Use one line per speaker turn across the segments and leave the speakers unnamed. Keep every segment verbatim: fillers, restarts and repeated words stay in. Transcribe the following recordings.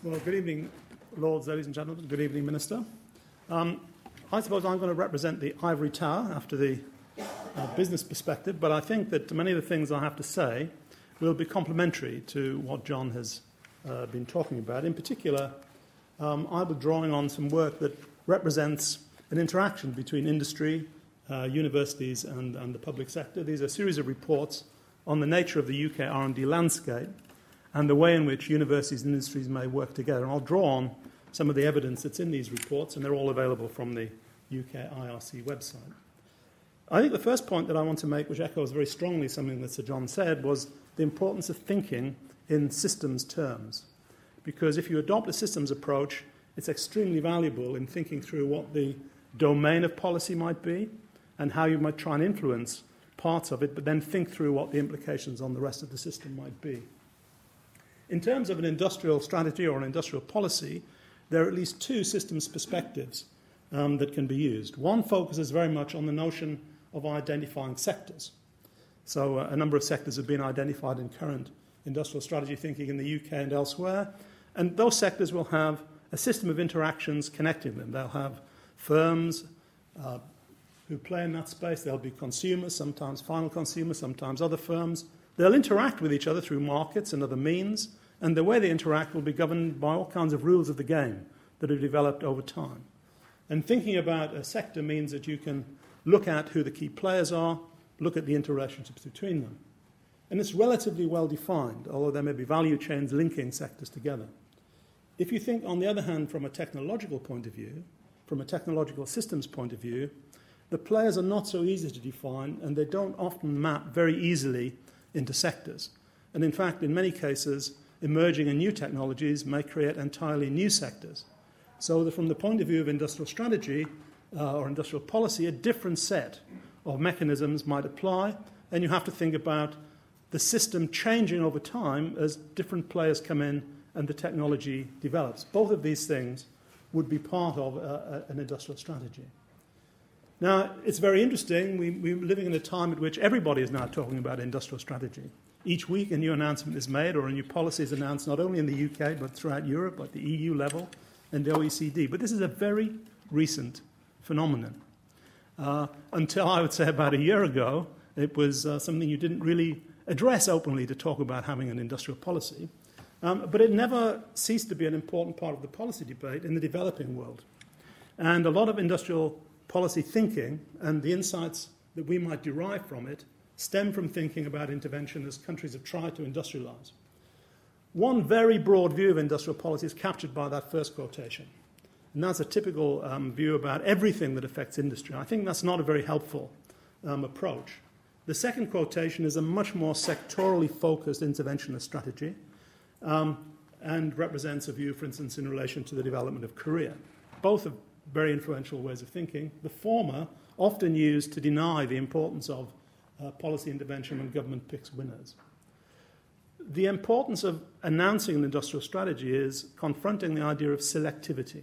Well, good evening, Lords, ladies and gentlemen. Good evening, Minister. Um, I suppose I'm going to represent the ivory tower after the uh, business perspective, but I think that many of the things I have to say will be complementary to what John has uh, been talking about. In particular, um, I will be drawing on some work that represents an interaction between industry, uh, universities, and, and the public sector. These are a series of reports on the nature of the U K R and D landscape and the way in which universities and industries may work together. And I'll draw on some of the evidence that's in these reports, and they're all available from the U K I R C website. I think the first point that I want to make, which echoes very strongly something that Sir John said, was the importance of thinking in systems terms. Because if you adopt a systems approach, it's extremely valuable in thinking through what the domain of policy might be and how you might try and influence parts of it, but then think through what the implications on the rest of the system might be. In terms of an industrial strategy or an industrial policy, there are at least two systems perspectives um, that can be used. One focuses very much on the notion of identifying sectors. So uh, a number of sectors have been identified in current industrial strategy thinking in the U K and elsewhere, and those sectors will have a system of interactions connecting them. They'll have firms uh, who play in that space. There'll be consumers, sometimes final consumers, sometimes other firms. They'll interact with each other through markets and other means, and the way they interact will be governed by all kinds of rules of the game that have developed over time. And thinking about a sector means that you can look at who the key players are, look at the interrelationships between them. And it's relatively well defined, although there may be value chains linking sectors together. If you think, on the other hand, from a technological point of view, from a technological systems point of view, the players are not so easy to define, and they don't often map very easily into sectors. And in fact, in many cases, emerging and new technologies may create entirely new sectors. So that from the point of view of industrial strategy uh, or industrial policy, a different set of mechanisms might apply, and you have to think about the system changing over time as different players come in and the technology develops. Both of these things would be part of uh, an industrial strategy. Now, it's very interesting. We, we're living in a time at which everybody is now talking about industrial strategy. Each week a new announcement is made or a new policy is announced, not only in the U K but throughout Europe, at the E U level and the O E C D. But this is a very recent phenomenon. Uh, until, I would say, about a year ago, it was uh, something you didn't really address openly to talk about having an industrial policy. Um, but it never ceased to be an important part of the policy debate in the developing world. And a lot of industrial policy thinking and the insights that we might derive from it stem from thinking about intervention as countries have tried to industrialize. One very broad view of industrial policy is captured by that first quotation. And that's a typical um, view about everything that affects industry. I think that's not a very helpful um, approach. The second quotation is a much more sectorally focused interventionist strategy um, and represents a view, for instance, in relation to the development of Korea. Both are very influential ways of thinking. The former often used to deny the importance of uh, policy intervention when government picks winners. The importance of announcing an industrial strategy is confronting the idea of selectivity.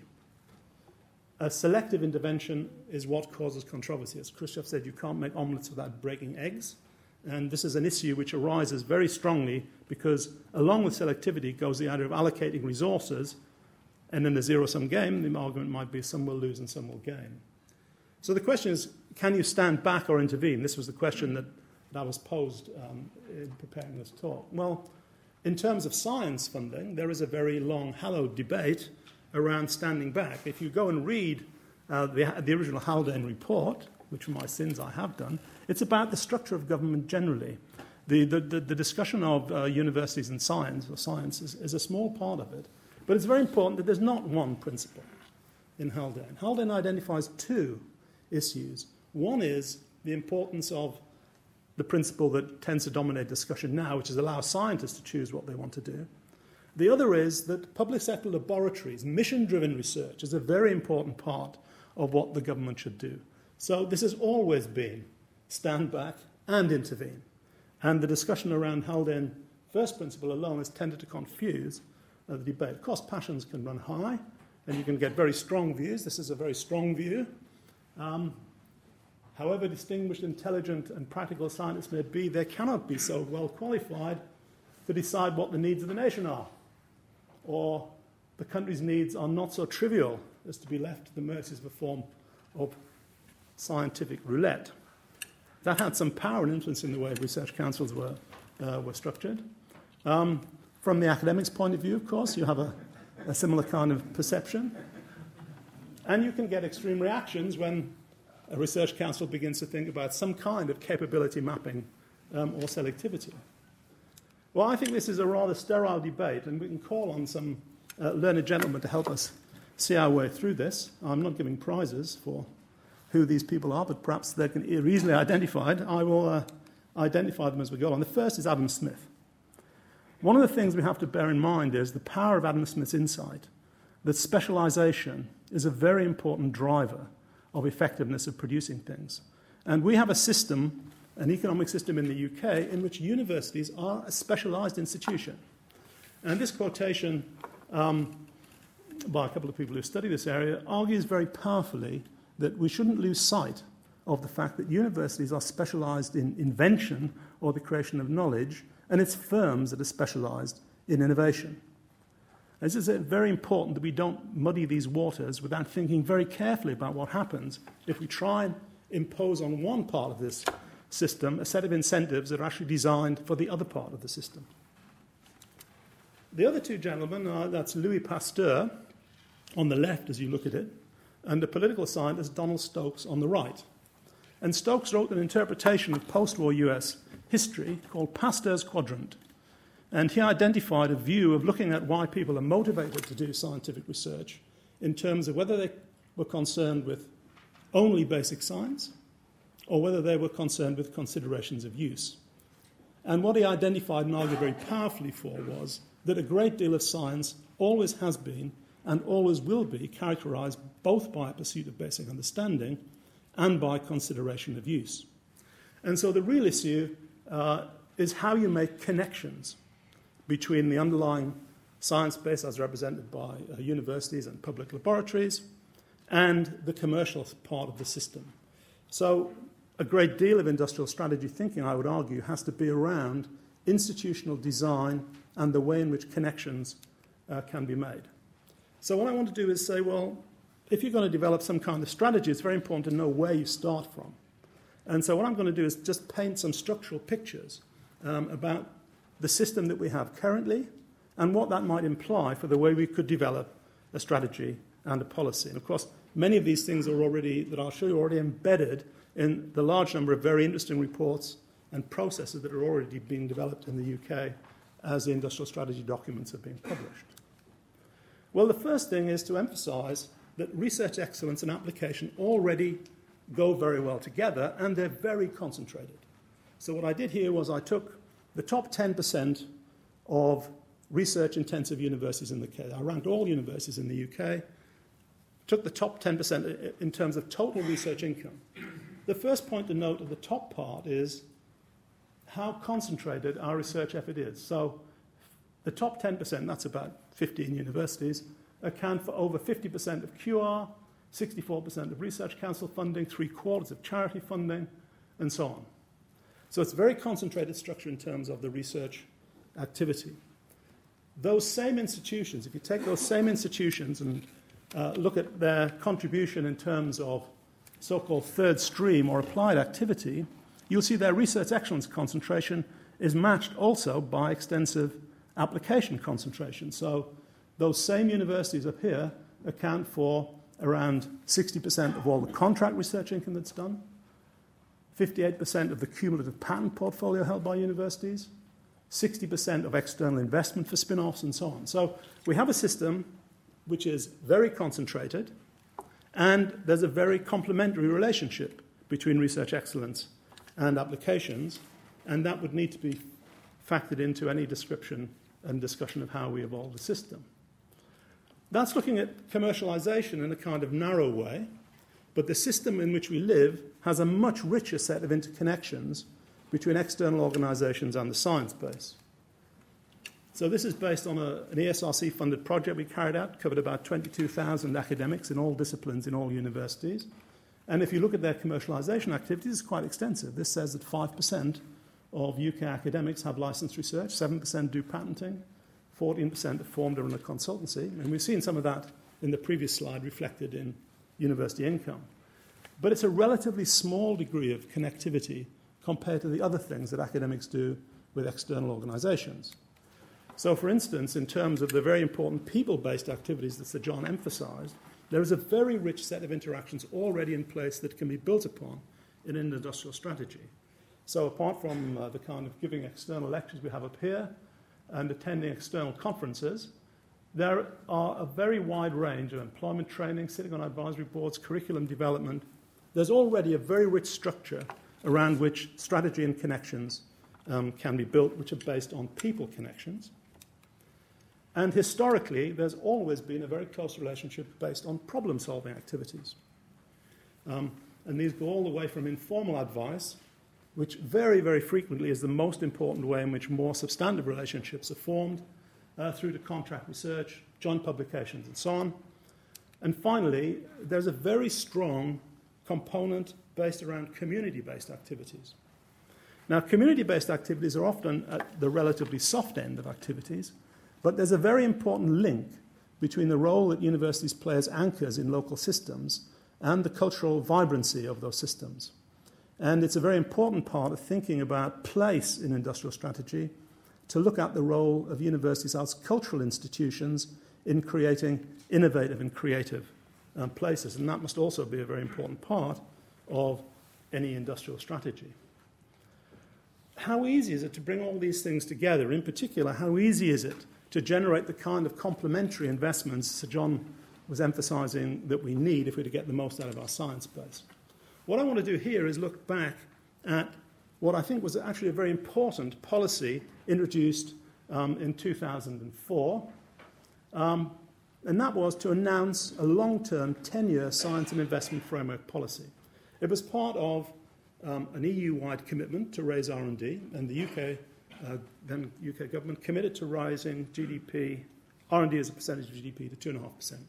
A selective intervention is what causes controversy. As Khrushchev said, you can't make omelettes without breaking eggs. And this is an issue which arises very strongly because along with selectivity goes the idea of allocating resources. And in the zero-sum game, the argument might be some will lose and some will gain. So the question is, can you stand back or intervene? This was the question that, that I was posed um, in preparing this talk. Well, in terms of science funding, there is a very long, hallowed debate around standing back. If you go and read uh, the, the original Haldane report, which for my sins I have done, it's about the structure of government generally. The, the, the, the discussion of uh, universities and science, or science, is, is a small part of it. But it's very important that there's not one principle in Haldane. Haldane identifies two issues. One is the importance of the principle that tends to dominate discussion now, which is allow scientists to choose what they want to do. The other is that public sector laboratories, mission-driven research, is a very important part of what the government should do. So this has always been stand back and intervene. And the discussion around Haldane first principle alone has tended to confuse uh, the debate. Of course, passions can run high, and you can get very strong views. This is a very strong view. Um, however distinguished, intelligent, and practical scientists may be, they cannot be so well qualified to decide what the needs of the nation are, or the country's needs are not so trivial as to be left to the mercies of a form of scientific roulette. That had some power and influence in the way research councils were, uh, were structured. Um, from the academics' point of view, of course, you have a, a similar kind of perception. And you can get extreme reactions when a research council begins to think about some kind of capability mapping um, or selectivity. Well, I think this is a rather sterile debate, and we can call on some uh, learned gentlemen to help us see our way through this. I'm not giving prizes for who these people are, but perhaps they can be easily identified. I will uh, identify them as we go on. The first is Adam Smith. One of the things we have to bear in mind is the power of Adam Smith's insight, that specialization is a very important driver of effectiveness of producing things. And we have a system, an economic system in the U K, in which universities are a specialized institution. And this quotation um, by a couple of people who study this area argues very powerfully that we shouldn't lose sight of the fact that universities are specialized in invention or the creation of knowledge, and it's firms that are specialized in innovation. This is very important that we don't muddy these waters without thinking very carefully about what happens if we try and impose on one part of this system a set of incentives that are actually designed for the other part of the system. The other two gentlemen, are, that's Louis Pasteur on the left as you look at it, and the political scientist Donald Stokes on the right. And Stokes wrote an interpretation of post-war U S history called Pasteur's Quadrant. And he identified a view of looking at why people are motivated to do scientific research in terms of whether they were concerned with only basic science or whether they were concerned with considerations of use. And what he identified and argued very powerfully for was that a great deal of science always has been and always will be characterized both by a pursuit of basic understanding and by consideration of use. And so the real issue uh, is how you make connections between the underlying science base as represented by uh, universities and public laboratories and the commercial part of the system. So a great deal of industrial strategy thinking, I would argue, has to be around institutional design and the way in which connections uh, can be made. So what I want to do is say, well, if you're going to develop some kind of strategy, it's very important to know where you start from. And so what I'm going to do is just paint some structural pictures um, about the system that we have currently and what that might imply for the way we could develop a strategy and a policy. And of course, many of these things are already, that I'll show you, already embedded in the large number of very interesting reports and processes that are already being developed in the U K as the industrial strategy documents are being published. Well, the first thing is to emphasize that research excellence and application already go very well together, and they're very concentrated. So what I did here was I took the top ten percent of research-intensive universities in the U K. I ranked all universities in the U K, took the top ten percent in terms of total research income. The first point to note of the top part is how concentrated our research effort is. So the top ten percent, that's about fifteen universities, account for over fifty percent of Q R, sixty-four percent of research council funding, three quarters of charity funding, and so on. So it's a very concentrated structure in terms of the research activity. Those same institutions, if you take those same institutions and uh, look at their contribution in terms of so-called third stream or applied activity, you'll see their research excellence concentration is matched also by extensive application concentration. So those same universities up here account for around sixty percent of all the contract research income that's done, fifty-eight percent of the cumulative patent portfolio held by universities, sixty percent of external investment for spin-offs, and so on. So we have a system which is very concentrated, and there's a very complementary relationship between research excellence and applications, and that would need to be factored into any description and discussion of how we evolve the system. That's looking at commercialization in a kind of narrow way, but the system in which we live has a much richer set of interconnections between external organizations and the science base. So this is based on a, an E S R C-funded project we carried out, covered about twenty-two thousand academics in all disciplines in all universities. And if you look at their commercialization activities, it's quite extensive. This says that five percent of U K academics have licensed research, seven percent do patenting, fourteen percent are formed around a consultancy, and we've seen some of that in the previous slide reflected in university income. But it's a relatively small degree of connectivity compared to the other things that academics do with external organizations. So, for instance, in terms of the very important people-based activities that Sir John emphasized, there is a very rich set of interactions already in place that can be built upon in an industrial strategy. So apart from uh, the kind of giving external lectures we have up here and attending external conferences, there are a very wide range of employment training, sitting on advisory boards, curriculum development. There's already a very rich structure around which strategy and connections um, can be built, which are based on people connections. And historically, there's always been a very close relationship based on problem-solving activities. Um, and these go all the way from informal advice, which very, very frequently is the most important way in which more substantive relationships are formed, uh, through to contract research, joint publications, and so on. And finally, there's a very strong component based around community-based activities. Now, community-based activities are often at the relatively soft end of activities, but there's a very important link between the role that universities play as anchors in local systems and the cultural vibrancy of those systems. And it's a very important part of thinking about place in industrial strategy to look at the role of universities as cultural institutions in creating innovative and creative um, places. And that must also be a very important part of any industrial strategy. How easy is it to bring all these things together? In particular, how easy is it to generate the kind of complementary investments Sir John was emphasizing that we need if we're to get the most out of our science base? What I want to do here is look back at what I think was actually a very important policy introduced um, in two thousand four, um, and that was to announce a long-term ten-year science and investment framework policy. It was part of um, an E U-wide commitment to raise R and D, and the U K, uh, then U K government committed to rising G D P, R and D as a percentage of G D P to two point five percent.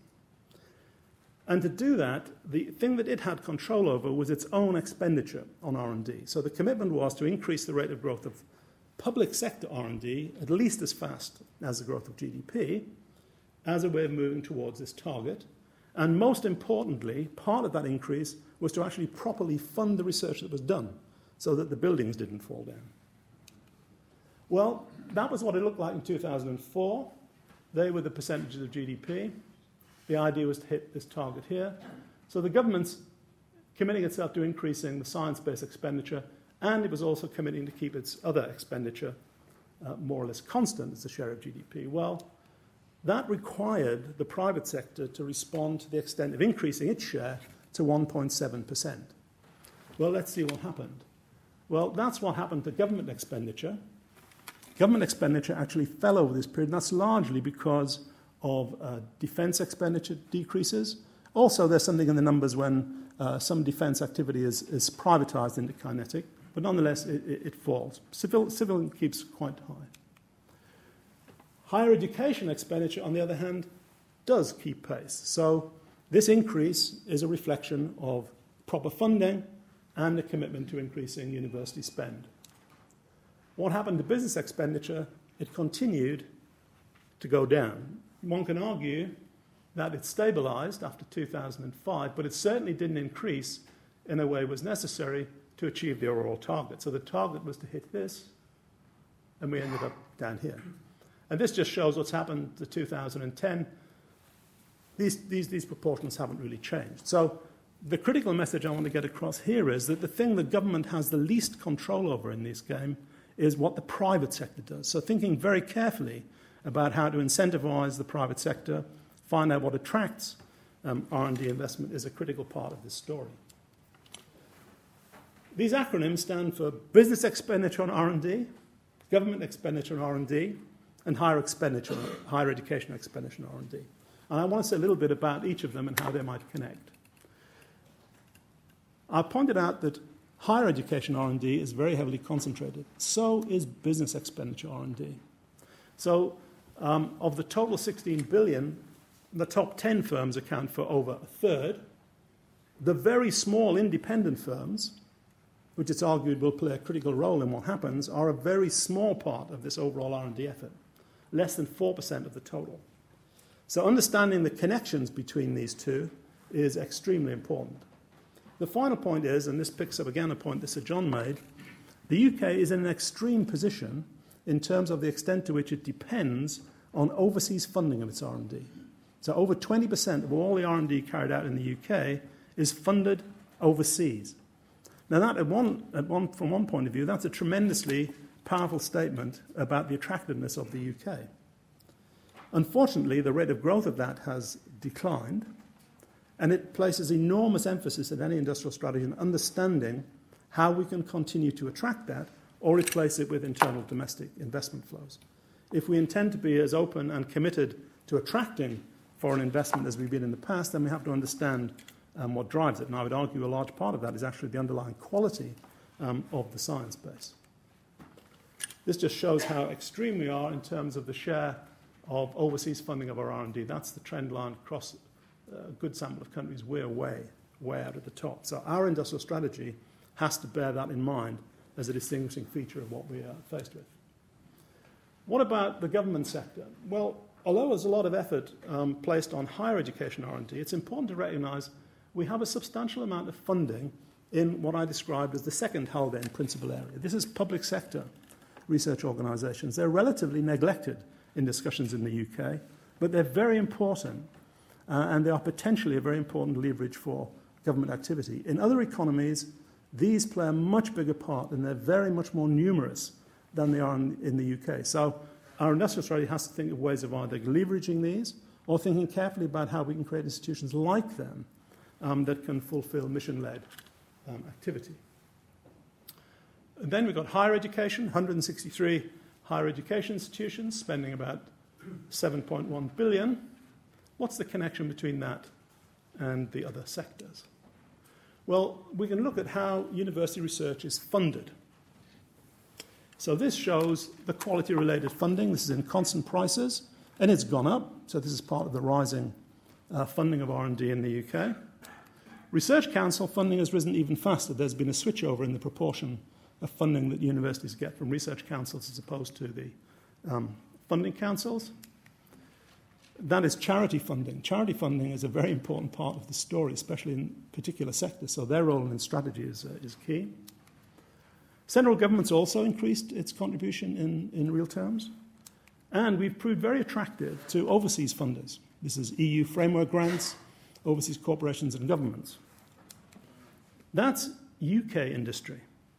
And to do that, the thing that it had control over was its own expenditure on R and D. So the commitment was to increase the rate of growth of public sector R and D at least as fast as the growth of G D P, as a way of moving towards this target. And most importantly, part of that increase was to actually properly fund the research that was done so that the buildings didn't fall down. Well, that was what it looked like in two thousand four. They were the percentages of G D P. The idea was to hit this target here. So the government's committing itself to increasing the science-based expenditure, and it was also committing to keep its other expenditure uh, more or less constant as a share of G D P. Well, that required the private sector to respond to the extent of increasing its share to one point seven percent. Well, let's see what happened. Well, that's what happened to government expenditure. Government expenditure actually fell over this period, and that's largely because of uh, defence expenditure decreases. Also, there's something in the numbers when uh, some defence activity is, is privatised into kinetic, but nonetheless, it, it, it falls. Civil, civil keeps quite high. Higher education expenditure, on the other hand, does keep pace. So this increase is a reflection of proper funding and a commitment to increasing university spend. What happened to business expenditure? It continued to go down. One can argue that it stabilized after two thousand five, but it certainly didn't increase in a way that was necessary to achieve the overall target. So the target was to hit this, and we ended up down here. And this just shows what's happened to two thousand ten. These, these, these proportions haven't really changed. So the critical message I want to get across here is that the thing the government has the least control over in this game is what the private sector does. So thinking very carefully about how to incentivize the private sector, find out what attracts um, R and D investment is a critical part of this story. These acronyms stand for business expenditure on R and D, government expenditure on R and D, and higher expenditure, higher education expenditure on R and D. And I want to say a little bit about each of them and how they might connect. I pointed out that higher education R and D is very heavily concentrated. So is business expenditure R and D. So um, of the total sixteen billion, the top ten firms account for over a third. The very small independent firms, which it's argued will play a critical role in what happens, are a very small part of this overall R and D effort. less than four percent of the total. So understanding the connections between these two is extremely important. The final point is, and this picks up again a point that Sir John made, the U K is in an extreme position in terms of the extent to which it depends on overseas funding of its R and D. So over twenty percent of all the R and D carried out in the U K is funded overseas. Now that, at one, at one, from one point of view, that's a tremendously powerful statement about the attractiveness of the U K. Unfortunately, the rate of growth of that has declined, and it places enormous emphasis in any industrial strategy in understanding how we can continue to attract that or replace it with internal domestic investment flows. If we intend to be as open and committed to attracting foreign investment as we've been in the past, then we have to understand um, what drives it. And I would argue a large part of that is actually the underlying quality um, of the science base. This just shows how extreme we are in terms of the share of overseas funding of our R and D. That's the trend line across a good sample of countries. We're way, way out at the top. So our industrial strategy has to bear that in mind as a distinguishing feature of what we are faced with. What about the government sector? Well, although there's a lot of effort um, placed on higher education R and D, it's important to recognise we have a substantial amount of funding in what I described as the second Haldane principal area. This is public sector research organisations. They're relatively neglected in discussions in the U K, but they're very important, uh, and they are potentially a very important leverage for government activity. In other economies, these play a much bigger part, and they're very much more numerous than they are in, in the U K. So our industrial strategy has to think of ways of either leveraging these or thinking carefully about how we can create institutions like them um, that can fulfill mission-led um, activity. And then we've got higher education, one hundred sixty-three higher education institutions spending about seven point one billion dollars. What's the connection between that and the other sectors? Well, we can look at how university research is funded. So this shows the quality-related funding. This is in constant prices, and it's gone up. So this is part of the rising uh, funding of R and D in the U K. Research Council funding has risen even faster. There's been a switchover in the proportion of funding that universities get from research councils as opposed to the um, funding councils. That is charity funding. Charity funding is a very important part of the story, especially in particular sectors. So their role in strategy is, uh, is key. Central government's also increased its contribution in, in real terms. And we've proved very attractive to overseas funders. This is E U framework grants, overseas corporations and governments. That's U K industry.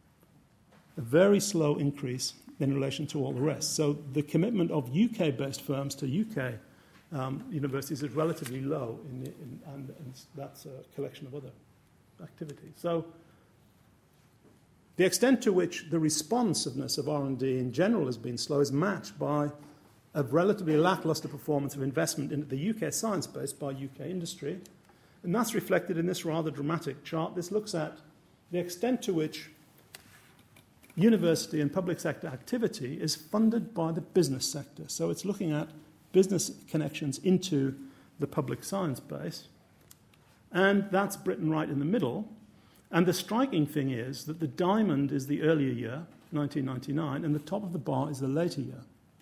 A very slow increase in relation to all the rest. So the commitment of U K-based firms to U K um, universities is relatively low, in the, in, and, and that's a collection of other activities. So the extent to which the responsiveness of R and D in general has been slow is matched by a relatively lackluster performance of investment into the U K science base by U K industry. And that's reflected in this rather dramatic chart. This looks at the extent to which university and public sector activity is funded by the business sector. So it's looking at business connections into the public science base. And that's Britain right in the middle. And the striking thing is that the diamond is the earlier year, nineteen ninety-nine, and the top of the bar is the later year.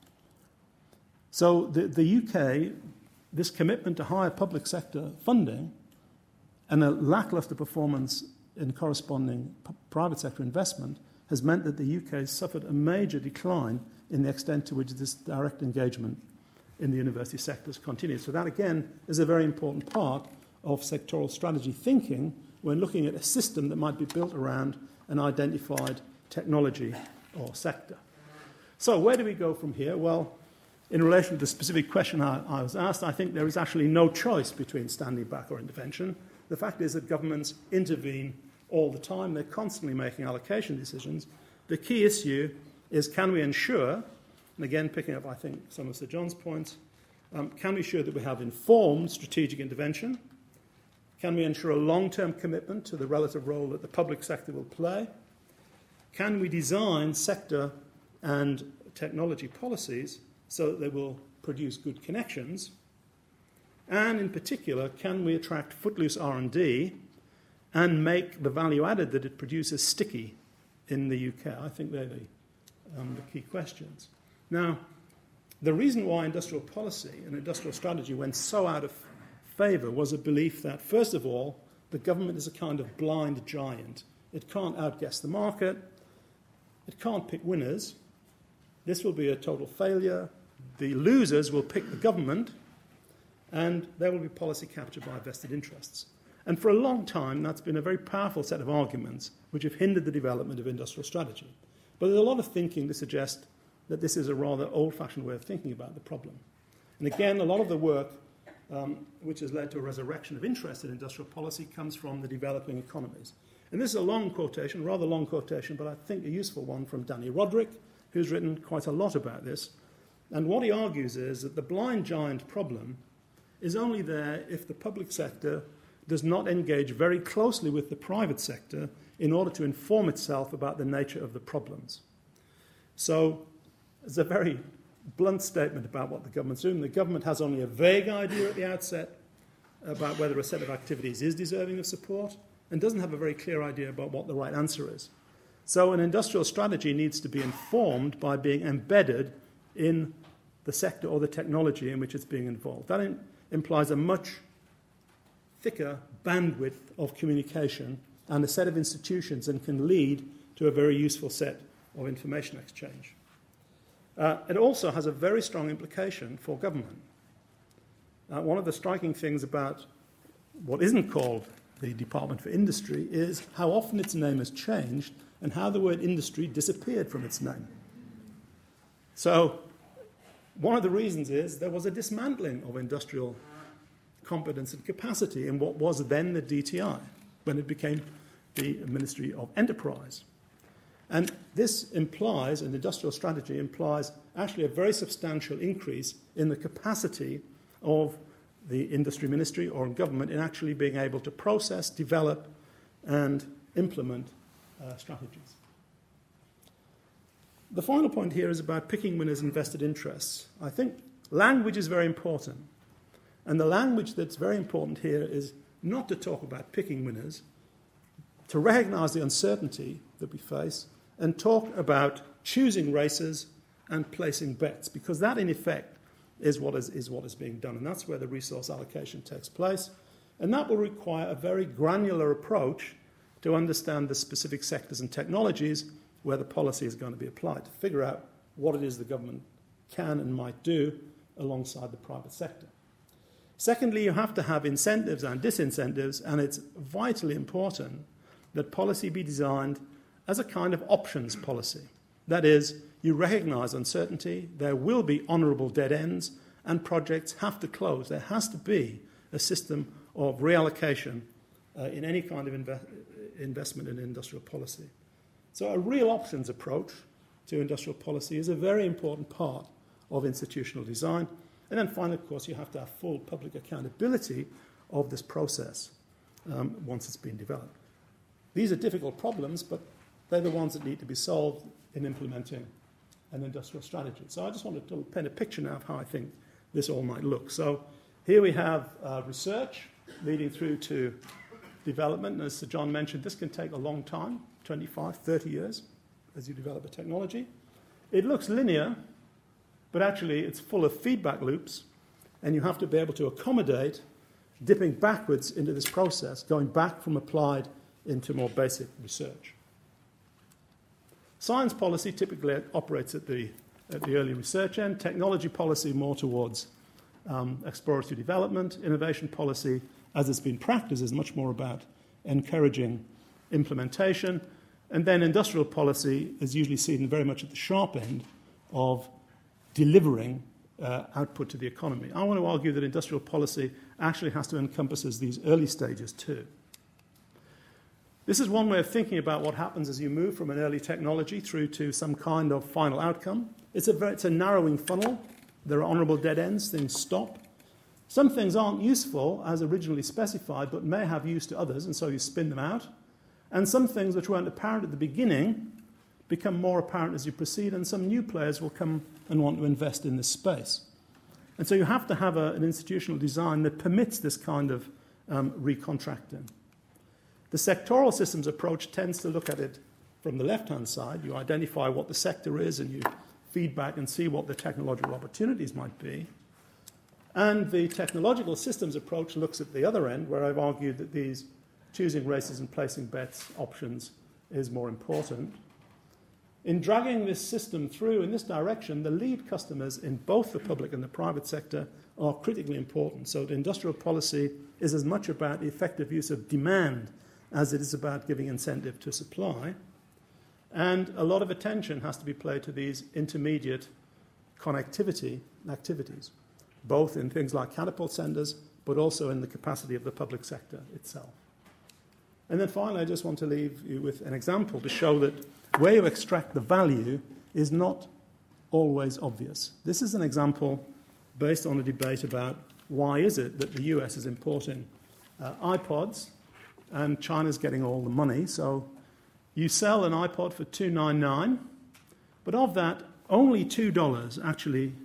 So the, the U K, this commitment to higher public sector funding and a lackluster performance in corresponding p- private sector investment has meant that the U K has suffered a major decline in the extent to which this direct engagement in the university sectors continues. So that, again, is a very important part of sectoral strategy thinking when looking at a system that might be built around an identified technology or sector. So where do we go from here? Well, in relation to the specific question I, I was asked, I think there is actually no choice between standing back or intervention. The fact is that governments intervene all the time. They're constantly making allocation decisions. The key issue is, can we ensure, and again picking up, I think, some of Sir John's points, um, can we ensure that we have informed strategic intervention? Can we ensure a long-term commitment to the relative role that the public sector will play? Can we design sector and technology policies so that they will produce good connections? And in particular, can we attract footloose R and D and make the value added that it produces sticky in the U K? I think they're the, um, the key questions. Now, the reason why industrial policy and industrial strategy went so out of favour was a belief that, first of all, the government is a kind of blind giant. It can't outguess the market. It can't pick winners. This will be a total failure. The losers will pick the government, and there will be policy captured by vested interests. And for a long time, that's been a very powerful set of arguments which have hindered the development of industrial strategy. But there's a lot of thinking to suggest that this is a rather old-fashioned way of thinking about the problem. And again, a lot of the work um, which has led to a resurrection of interest in industrial policy comes from the developing economies. And this is a long quotation, a rather long quotation, but I think a useful one from Danny Roderick, who's written quite a lot about this. And what he argues is that the blind giant problem is only there if the public sector does not engage very closely with the private sector in order to inform itself about the nature of the problems. So it's a very blunt statement about what the government's doing. The government has only a vague idea at the outset about whether a set of activities is deserving of support and doesn't have a very clear idea about what the right answer is. So an industrial strategy needs to be informed by being embedded in the sector or the technology in which it's being involved. That in, implies a much thicker bandwidth of communication and a set of institutions and can lead to a very useful set of information exchange. Uh, it also has a very strong implication for government. Uh, one of the striking things about what isn't called the Department for Industry is how often its name has changed and how the word industry disappeared from its name. So one of the reasons is there was a dismantling of industrial competence and capacity in what was then the D T I, when it became the Ministry of Enterprise. And this implies, an industrial strategy implies actually a very substantial increase in the capacity of the industry ministry or government in actually being able to process, develop, and implement uh, strategies. The final point here is about picking winners and vested interests. I think language is very important. And the language that's very important here is not to talk about picking winners, to recognize the uncertainty that we face, and talk about choosing races and placing bets, because that, in effect, is what is, is what is being done. And that's where the resource allocation takes place. And that will require a very granular approach to understand the specific sectors and technologies where the policy is going to be applied, to figure out what it is the government can and might do alongside the private sector. Secondly, you have to have incentives and disincentives, and it's vitally important that policy be designed as a kind of options policy. That is, you recognize uncertainty, there will be honourable dead ends, and projects have to close. There has to be a system of reallocation uh, in any kind of inve- investment in industrial policy. So a real options approach to industrial policy is a very important part of institutional design. And then finally, of course, you have to have full public accountability of this process um, once it's been developed. These are difficult problems, but they're the ones that need to be solved in implementing an industrial strategy. So I just wanted to paint a picture now of how I think this all might look. So here we have uh, research leading through to development. And as Sir John mentioned, this can take a long time, twenty-five, thirty years, as you develop a technology. It looks linear, but actually it's full of feedback loops, and you have to be able to accommodate dipping backwards into this process, going back from applied into more basic research. Science policy typically operates at the, at the early research end, technology policy more towards um, exploratory development, innovation policy, as it's been practiced, is much more about encouraging implementation, and then industrial policy is usually seen very much at the sharp end of delivering uh, output to the economy. I want to argue that industrial policy actually has to encompass these early stages too. This is one way of thinking about what happens as you move from an early technology through to some kind of final outcome. It's a, very, it's a narrowing funnel. There are honourable dead ends. Things stop. Some things aren't useful as originally specified, but may have use to others, and so you spin them out. And some things which weren't apparent at the beginning become more apparent as you proceed, and some new players will come and want to invest in this space. And so you have to have a, an institutional design that permits this kind of um, recontracting. The sectoral systems approach tends to look at it from the left-hand side. You identify what the sector is and you feedback and see what the technological opportunities might be. And the technological systems approach looks at the other end, where I've argued that these choosing races and placing bets options is more important. In dragging this system through in this direction, the lead customers in both the public and the private sector are critically important. So the industrial policy is as much about the effective use of demand as it is about giving incentive to supply. And a lot of attention has to be paid to these intermediate connectivity activities, both in things like catapult senders, but also in the capacity of the public sector itself. And then finally, I just want to leave you with an example to show that where you extract the value is not always obvious. This is an example based on a debate about why is it that the U S is importing uh, iPods and China's getting all the money. So you sell an iPod for two dollars and ninety-nine cents, but of that, only two dollars actually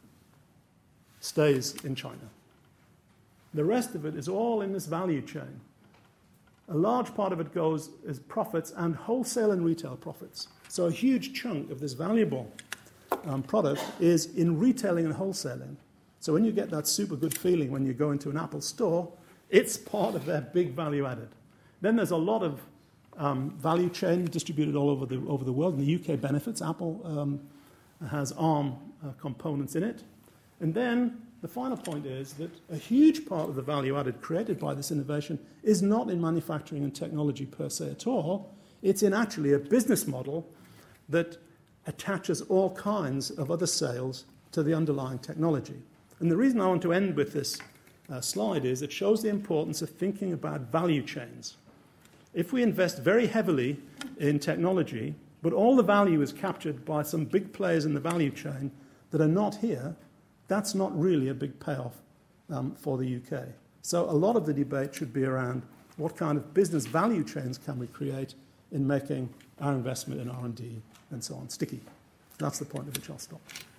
stays in China. The rest of it is all in this value chain. A large part of it goes as profits and wholesale and retail profits. So a huge chunk of this valuable um, product is in retailing and wholesaling. So when you get that super good feeling when you go into an Apple store, it's part of their big value added. Then there's a lot of um, value chain distributed all over the, over the world. And the U K benefits. Apple um, has ARM uh, components in it. And then the final point is that a huge part of the value added created by this innovation is not in manufacturing and technology per se at all. It's in actually a business model that attaches all kinds of other sales to the underlying technology. And the reason I want to end with this uh, slide is it shows the importance of thinking about value chains. If we invest very heavily in technology, but all the value is captured by some big players in the value chain that are not here, that's not really a big payoff um, for the U K. So a lot of the debate should be around what kind of business value chains can we create in making our investment in R and D and so on sticky. That's the point at which I'll stop.